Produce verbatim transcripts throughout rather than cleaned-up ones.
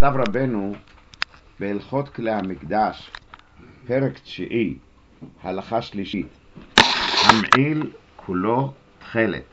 כתב רבנו בהלכות כלי המקדש, פרק תשיעי, הלכה שלישית, המעיל כולו תכלת,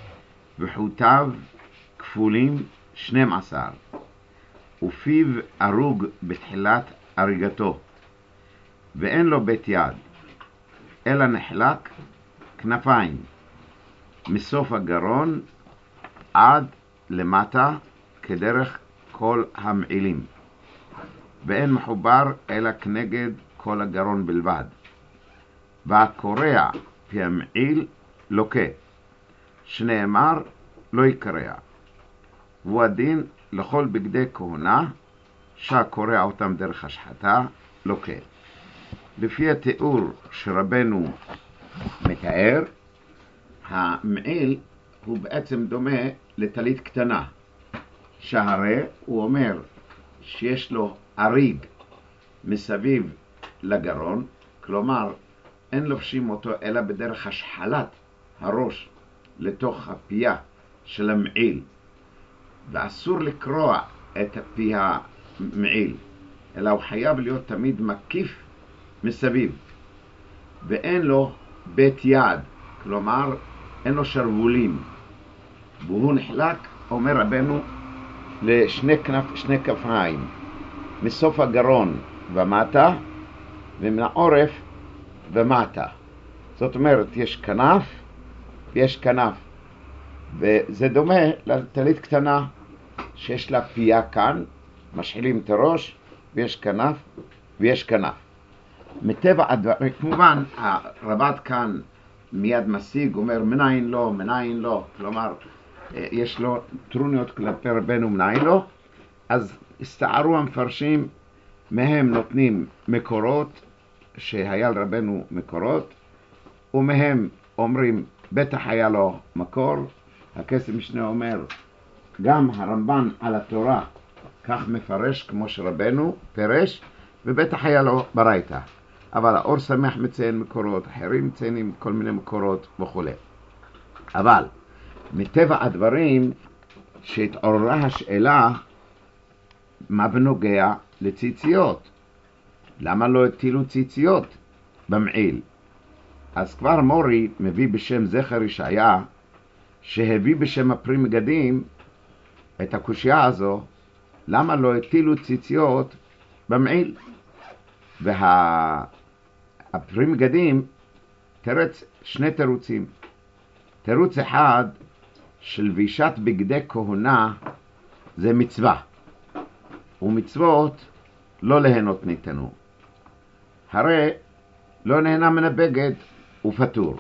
וחוטיו כפולים שנים עשר, ופיו ארוג בתחילת הריגתו, ואין לו בית יד, אלא נחלק כנפיים, מסוף הגרון עד למטה כדרך כל המעילים, ואין מחובר אלא כנגד כל הגרון בלבד, והקורע פי המעיל לוקה, שנאמר לא יקרע. והוא הדין לכל בגדי כהונה שהקורע אותם דרך השחתה לוקה. לפי התיאור שרבנו מתאר, המעיל הוא בעצם דומה לטלית קטנה, שהרי הוא אומר שיש לו אריג מסביב לגרון, כלומר אין לובשים אותו אלא בדרך השחלת הראש לתוך הפייה של המעיל, ואסור לקרוע את פי המעיל, אלא הוא חייב להיות תמיד מקיף מסביב, ואין לו בית יד, כלומר אין לו שרבולים, והוא נחלק, אומר רבנו, לשני כנף, שני כפיים, מסוף הגרון ומטה, ומן העורף ומטה. זאת אומרת, יש כנף ויש כנף, וזה דומה לטלית קטנה שיש לה פייה כאן, משחילים את הראש, ויש כנף ויש כנף. מטבע הדברים, כמובן הרב"ד כאן מיד משיג, אומר מנין לא, מנין לא, כלומר יש לו טרוניות כלפי רבנו מנין לא, אז הסתערו המפרשים, מהם נותנים מקורות, שהיה לרבנו מקורות, ומהם אומרים בטח היה לו מקור. הכסף משנה אומר, גם הרמב"ן על התורה כך מפרש כמו שרבנו פרש, ובטח היה לו ברייתא. אבל האור שמח מציין מקורות, אחרים מציינים כל מיני מקורות וכו'. אבל מטבע הדברים שהתעוררה השאלה, מה בנוגע לציציות? למה לא הטילו ציציות במעיל? אז כבר מורי מביא בשם זכר ישעיה, שהביא בשם הפרי מגדים את הקושיה הזו, למה לא הטילו ציציות במעיל? והפרי מגדים תרץ שני תירוצים. תירוץ אחד, שלבישת בגדי כהונה זה מצווה, ומצוות לא ליהנות ניתנו. הרי לא נהנה מן הבגד ופטור.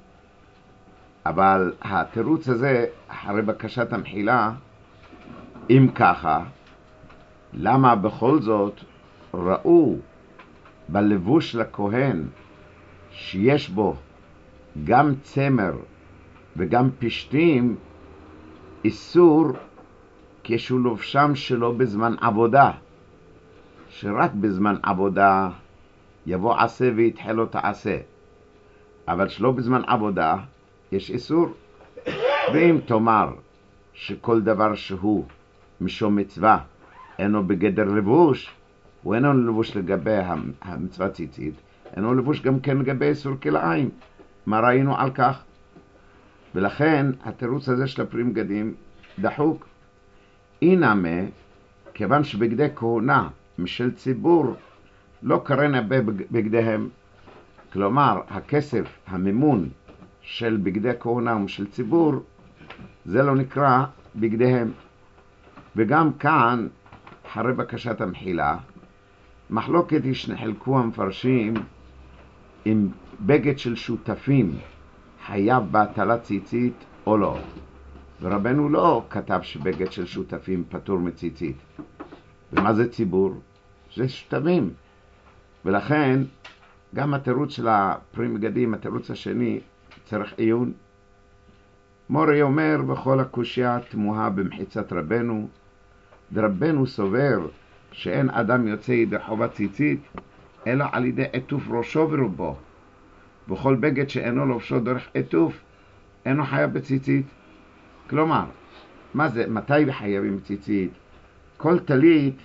אבל התירוץ הזה, אחרי בקשת המחילה, אם ככה, למה בכל זאת ראו בלבוש לכהן שיש בו גם צמר וגם פשטים איסור כשהוא לובשם שלא בזמן עבודה, שרק בזמן עבודה יבוא עשה ויתחל לו תעשה, אבל שלא בזמן עבודה יש איסור. ואם תאמר שכל דבר שהוא משום מצווה אינו בגדר לבוש, הוא אינו לבוש לגבי המצווה ציצית, אינו לבוש גם כן לגבי איסור כלאיים. מה ראינו על כך? ולכן התירוץ הזה של הפרי מגדים דחוק. אינמה, כיוון שבגדי כהונה משל ציבור לא קרנה בגדיהם, כלומר הכסף, המימון של בגדי כהונה ומשל ציבור, זה לא נקרא בגדיהם. וגם כאן, אחרי בקשת המחילה, מחלוקת היא שנחלקו המפרשים אם בגד של שותפים חייב בהטלת ציצית או לא. ורבנו לא כתב שבגד של שותפים פטור מציצית. ומה זה ציבור? זה שותפים. ולכן גם התירוץ של הפרי מגדים, התירוץ השני, צריך עיון. מורי אומר בכל הקושיה תמוהה במחיצת רבנו, ורבנו סובר שאין אדם יוצא ידי חובת ציצית אלא על ידי עטוף ראשו ורובו. בכל בגד שאינו לובשו דרך עטוף אינו חייב בציצית. כלומר, מה זה, מתי חייבים ציצית? כל טלית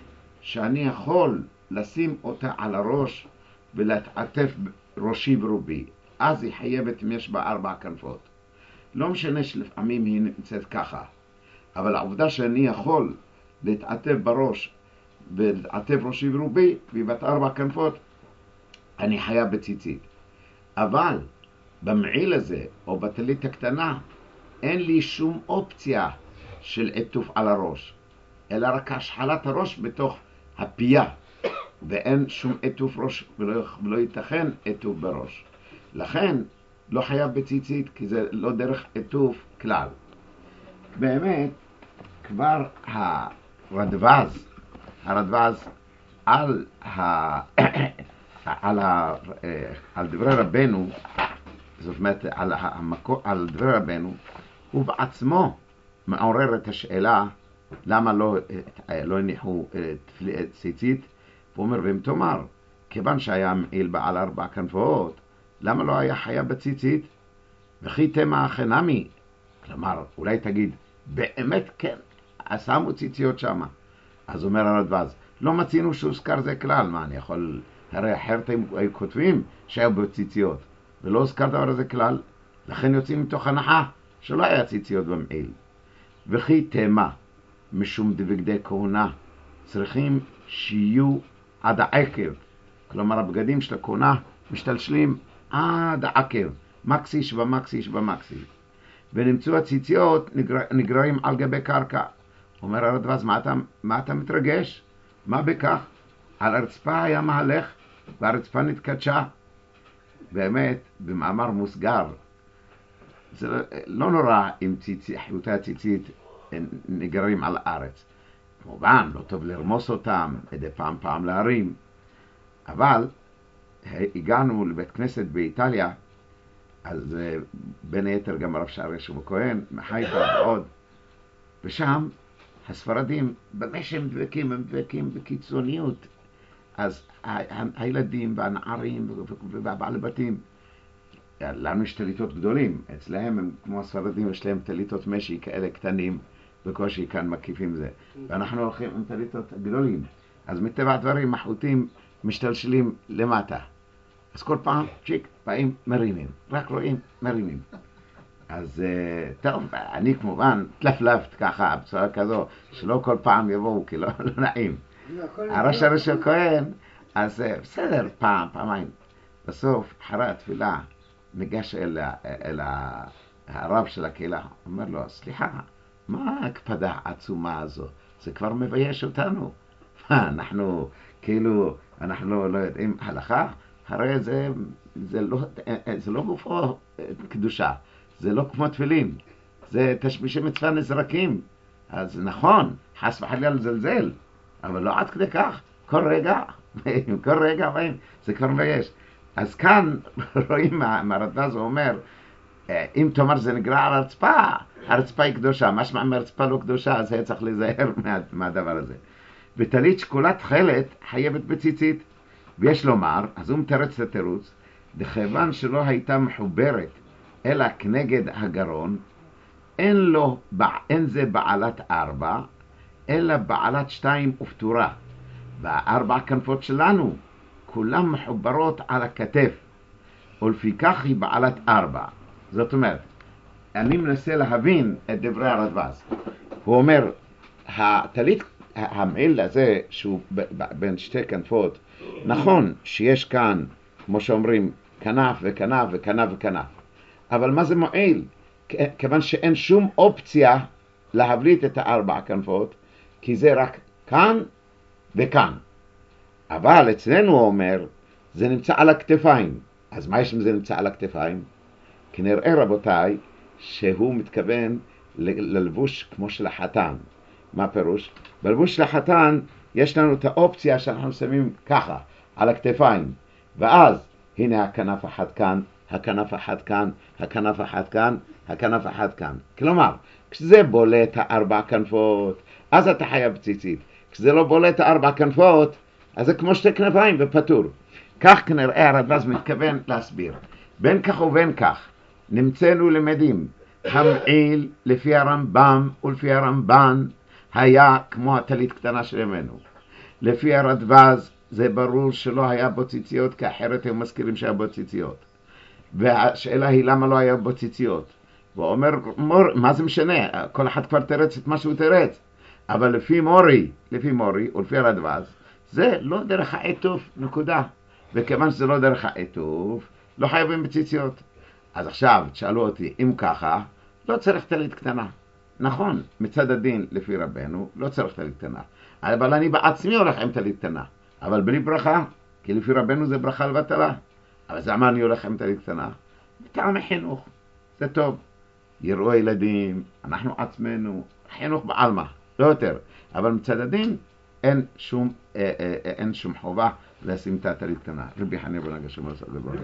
שאני יכול לשים אותה על הראש ולהתעטף ראשי ורובי. אז היא חייבת אם יש בה ארבע כנפות. לא משנה שלפעמים היא נמצאת ככה, אבל העובדה שאני יכול להתעטף בראש ולהתעטף ראשי ורובי, והיא בת ארבע כנפות, אני חייב בציצית. אבל במעיל הזה, או בטלית הקטנה, אין לי שום אופציה של עיטוף על הראש, אלא רק השחלת הראש בתוך הפייה, ואין שום עיטוף ראש, ולא, ולא ייתכן עיטוף בראש. לכן לא חייב בציצית, כי זה לא דרך עיטוף כלל. באמת, כבר הרדווז, הרדווז על, ה... על, ה... על דברי רבנו, זאת אומרת, על, המקור... על דברי רבנו, הוא בעצמו מעורר את השאלה למה לא, לא הניחו ציצית. הוא אומר, ואם תאמר, כיוון שהיה מעיל בעל ארבע כנפות, למה לא היה חייב בציצית? וכי תמה חנמי. כלומר, אולי תגיד, באמת כן, שמו ציציות שמה. אז אומר הרדווז, לא מצינו שהוזכר זה כלל. מה, אני יכול, הרי אחרת הם היו כותבים שהיו בציציות, ולא הוזכר דבר הזה כלל. לכן יוצאים מתוך הנחה שלא היה ציציות במעיל. וכי תמה, משום דבגדי כהונה, צריכים שיהיו עד העקב. כלומר, הבגדים של הכהונה משתלשלים עד העקב, מקסיש ומקסיש ומקסיש. ונמצאו הציציות נגר... נגרעים על גבי קרקע. אומר הרדווז, מה אתה, מה אתה מתרגש? מה בכך? על הרצפה היה מהלך, והרצפה נתקדשה. באמת, במאמר מוסגר, זה לא נורא אם ציצי, חיותי הציצית נגרעים על הארץ. כמובן, לא טוב לרמוס אותם, מדי פעם פעם להרים. אבל הגענו לבית כנסת באיטליה, אז בין היתר גם הרב שער ישוב הכהן, מחיפה ועוד, ושם הספרדים, במה שהם דבקים, הם דבקים בקיצוניות. אז הילדים והנערים והבעלי בתים, לנו יש תליטות גדולים, אצלהם הם כמו הספרדים, יש להם תליטות משי כאלה קטנים, בקושי כאן מקיפים זה, ואנחנו הולכים עם תליטות גדולים. אז מטבע הדברים החוטים משתלשלים למטה. אז כל פעם צ'יק, באים מרימים, רק רואים מרימים. אז טוב, אני כמובן תלפלפת ככה, בצורה כזו, שלא כל פעם יבואו, כי לא, לא נעים. הראש הראש של כהן, אז בסדר, פעם, פעמיים. בסוף, אחרי התפילה, ניגש אל, אל הרב של הקהילה, אומר לו, סליחה, מה ההקפדה העצומה הזו? זה כבר מבייש אותנו. אנחנו, כאילו, אנחנו לא, לא יודעים הלכה, הרי זה, זה לא, זה לא גופו קדושה, זה לא כמו תפילין, זה תשמישי מצווה נזרקים. אז נכון, חס וחלילה לזלזל, אבל לא עד כדי כך, כל רגע, כל רגע, זה כבר מבייש. אז כאן רואים מהרדווז אומר, אם תאמר זה נגרע על הרצפה, הרצפה היא קדושה, משמע מהרצפה לא קדושה, אז היה צריך להיזהר מה, מהדבר הזה. וטלית שקולת תכלת חייבת בציצית, ויש לומר, אז הוא מתרץ את התירוץ, דכיוון שלא הייתה מחוברת אלא כנגד הגרון, אין לו, אין זה בעלת ארבע, אלא בעלת שתיים ופתורה. והארבע כנפות שלנו, כולן מחוברות על הכתף, ולפיכך היא בעלת ארבע. זאת אומרת, אני מנסה להבין את דברי הרדווז. הוא אומר, הטלית, המעיל הזה שהוא בין שתי כנפות, נכון שיש כאן, כמו שאומרים, כנף וכנף וכנף וכנף. אבל מה זה מועיל? כיוון שאין שום אופציה להבליט את הארבע כנפות, כי זה רק כאן וכאן. אבל אצלנו הוא אומר, זה נמצא על הכתפיים. אז מה יש אם זה נמצא על הכתפיים? כנראה רבותיי, שהוא מתכוון ללבוש כמו של החתן. מה פירוש? בלבוש של החתן יש לנו את האופציה שאנחנו שמים ככה, על הכתפיים. ואז, הנה הכנף אחת כאן, הכנף אחת כאן, הכנף אחת כאן, הכנף אחת כאן. כלומר, כשזה בולט הארבע כנפות, אז אתה חייב ציצית. כשזה לא בולט הארבע כנפות, אז זה כמו שתי כנפיים ופטור. כך כנראה הרדווז מתכוון להסביר. בין כך ובין כך, נמצאנו למדים, המעיל לפי הרמב"ם ולפי הרמב"ן היה כמו הטלית קטנה של ימינו. לפי הרדב"ז זה ברור שלא היה בו ציציות, כי אחרת הם מזכירים שהיה בו ציציות. והשאלה היא למה לא היה בו ציציות. הוא אומר, מור, מה זה משנה? כל אחד כבר תרץ את מה שהוא תרץ. אבל לפי מורי, לפי מורי, ולפי הרדב"ז, זה לא דרך העיטוף, נקודה. וכיוון שזה לא דרך העיטוף, לא חייבים בציציות. אז עכשיו, תשאלו אותי, אם ככה, לא צריך טלית קטנה. נכון, מצד הדין, לפי רבנו, לא צריך טלית קטנה. אבל אני בעצמי הולך עם טלית קטנה. אבל בלי ברכה, כי לפי רבנו זה ברכה לבטלה. אבל זה מה אני הולך עם טלית קטנה? מטעמי חינוך. זה טוב. יראו הילדים, אנחנו עצמנו, חינוך בעלמא, לא יותר. אבל מצד הדין, אין שום, אה, אה, אה, אין שום חובה לשים את הטלית קטנה. רבי חנינא בן הגשם עשה דבר.